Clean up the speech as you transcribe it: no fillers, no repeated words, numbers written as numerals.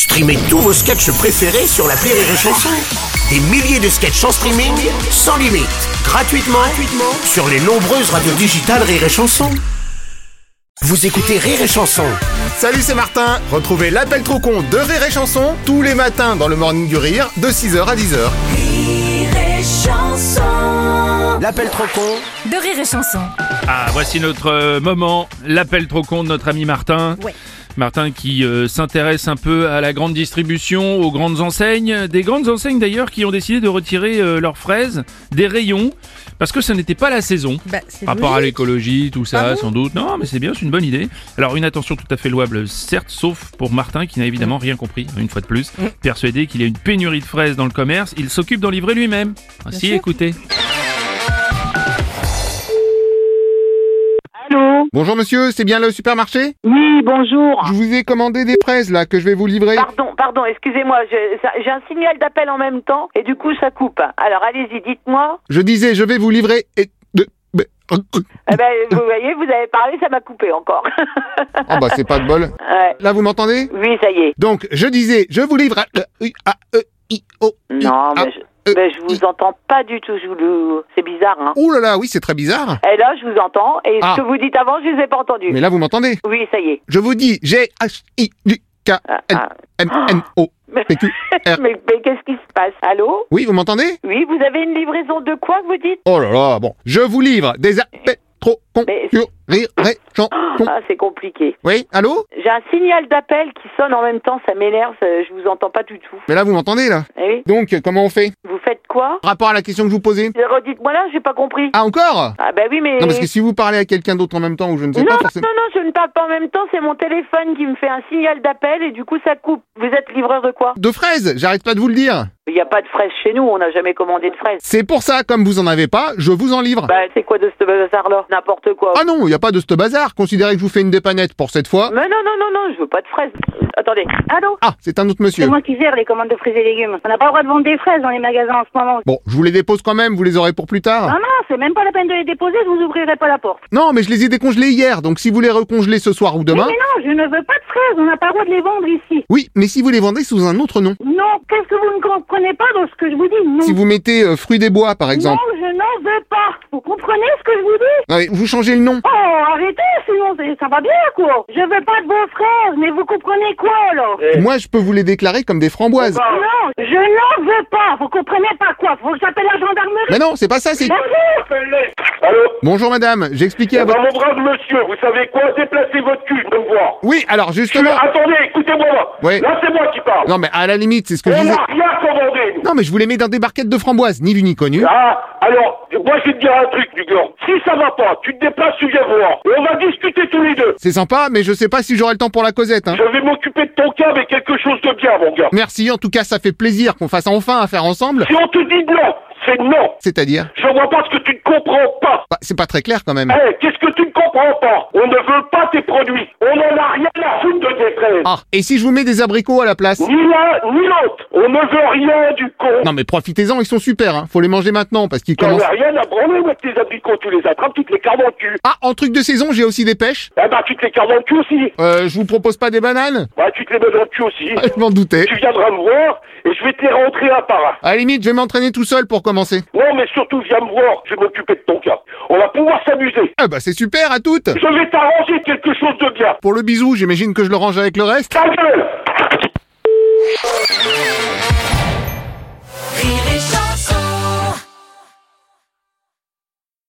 Streamez tous vos sketchs préférés sur l'appli Rire et Chanson. Des milliers de sketchs en streaming, sans limite, gratuitement sur les nombreuses radios digitales Rire et Chanson. Vous écoutez Rire et Chanson. Salut, c'est Martin. Retrouvez l'appel trop con de Rire et Chanson tous les matins dans le Morning du Rire de 6h à 10h. Rire et Chanson. L'appel trop con De Rire et Chanson. Ah, voici notre moment, l'appel trop con de notre ami Martin. Ouais. Martin qui s'intéresse un peu à la grande distribution, aux grandes enseignes. Des grandes enseignes d'ailleurs qui ont décidé de retirer leurs fraises des rayons parce que ça n'était pas la saison. C'est Par rapport à logique. l'écologie, tout ça, Ah bon sans doute. Non, mais c'est bien, c'est une bonne idée. Alors, une attention tout à fait louable, certes, sauf pour Martin qui n'a évidemment rien compris, une fois de plus. Persuadé qu'il y a une pénurie de fraises dans le commerce, il s'occupe d'en livrer lui-même. Ainsi, sûr. écoutez. Allô? Bonjour monsieur, c'est bien le supermarché? Oui, bonjour. Je vous ai commandé des fraises là que je vais vous livrer. Pardon, excusez-moi, j'ai un signal d'appel en même temps et du coup ça coupe. Alors allez-y, dites-moi. Je disais, je vais vous livrer Eh ben, vous voyez, vous avez parlé, ça m'a coupé encore. Oh bah c'est pas de bol. Ouais. Là vous m'entendez? Oui, ça y est. Donc je disais, je vous livre Non, mais je vous entends pas du tout. C'est bizarre, hein. Oh là là, oui c'est très bizarre. Et là, je vous entends. Et Ah. ce que vous dites avant, je les ai pas entendus. Mais là vous m'entendez? Oui, ça y est. Je vous dis, G-H-I-K-N-M-N-O P-Q-R. Mais qu'est-ce qui se passe? Allô? Oui, vous m'entendez? Oui, vous avez une livraison de quoi, vous dites? Oh là là, bon. Je vous livre des appels trop cons Mais- sur Rire et Chanson. Ah, c'est compliqué. Oui, allô? J'ai un signal d'appel qui sonne en même temps, ça m'énerve, je vous entends pas du tout. Mais là vous m'entendez là? Eh oui. Donc comment on fait? Vous faites quoi? Rapport à la question que je vous posais? Redites-moi là, j'ai pas compris. Ah encore? Ah bah oui, mais... Non parce que si vous parlez à quelqu'un d'autre en même temps ou je ne sais non, pas forcément... non, je ne parle pas en même temps, c'est mon téléphone qui me fait un signal d'appel et du coup ça coupe. Vous êtes livreur de quoi? De fraises, j'arrête pas de vous le dire. Il n'y a pas de fraises chez nous, on n'a jamais commandé de fraises. C'est pour ça, comme vous en avez pas, je vous en livre. Bah c'est quoi de ce bazar-là? N'importe quoi. Ah non, y a pas de ce bazar. Considérez que je vous fais une dépannette pour cette fois. Mais non, je veux pas de fraises. Attendez. Allô? Ah, c'est un autre monsieur. C'est moi qui gère les commandes de fruits et légumes. On n'a pas le droit de vendre des fraises dans les magasins en ce moment. Bon, je vous les dépose quand même, vous les aurez pour plus tard. Non, c'est même pas la peine de les déposer, je vous ouvrirai pas la porte. Non, mais je les ai décongelés hier, donc si vous les recongelez ce soir ou demain... Mais non, je ne veux pas de fraises, on n'a pas le droit de les vendre ici. Oui, mais si vous les vendez sous un autre nom. Non, qu'est-ce que vous ne comprenez pas dans ce que je vous dis? Non. Si vous mettez fruits des bois, par exemple. Non, je n'en veux pas. Vous comprenez ce que je vous dis? Non, mais vous changez le nom. Oh, arrêtez, sinon ça va bien, quoi. Je veux pas de vos fraises, mais vous comprenez quoi, là? Moi, je peux vous les déclarer comme des framboises. Non, je n'en veux pas. Vous comprenez pas quoi? Faut que j'appelle la gendarmerie. Mais non, c'est pas ça, c'est... Merci. Allô? Bonjour madame, j'ai expliqué à Eh ben, votre... mon brave monsieur, vous savez quoi? Déplacez votre cul, je veux me voir. Oui, alors justement... Attendez, écoutez-moi. Oui. Là, c'est moi qui parle. Non mais à la limite, c'est ce que je On disais... n'a rien commandé, nous. Non mais je vous les mets dans des barquettes de framboises, ni vu ni connu. Ah, alors, moi, je vais te dire un truc, du gars. Si ça va pas, tu te déplaces, tu viens voir. Et on va discuter tous les deux. C'est sympa, mais je sais pas si j'aurai le temps pour la causette, hein. Je vais m'occuper de ton cas avec quelque chose de bien, mon gars. Merci, en tout cas ça fait plaisir qu'on fasse enfin affaire ensemble. Si on te dit non, c'est non. C'est-à-dire... Je vois pas ce que tu ne comprends pas. Bah, c'est pas très clair quand même. Eh, qu'est-ce que tu ne comprends pas? On ne veut pas tes produits. On n'en a rien à foutre de tes fraises. Ah, et si je vous mets des abricots à la place? Ni l'un, ni l'autre. On ne veut rien du con. Non mais profitez-en, ils sont super, hein. Faut les manger maintenant parce qu'ils T'en commencent... as rien à branler avec tes abricots, tu les attrapes, tu te les carves dans le cul. Ah, en truc de saison, j'ai aussi des pêches. Eh ben, tu te les carves dans le cul aussi. Je vous propose pas des bananes? Ouais, tu te les mets dans le cul aussi. Je m'en doutais. Tu viendras me voir et je vais te les rentrer un par un. À la limite, je vais m'entraîner tout seul pour commencer. Non, mais surtout, viens me voir, je vais m'occuper de ton cas. On va pouvoir s'amuser. Ah bah c'est super, à toutes. Je vais t'arranger quelque chose de bien. Pour le bisou, j'imagine que je le range avec le reste. Ta gueule!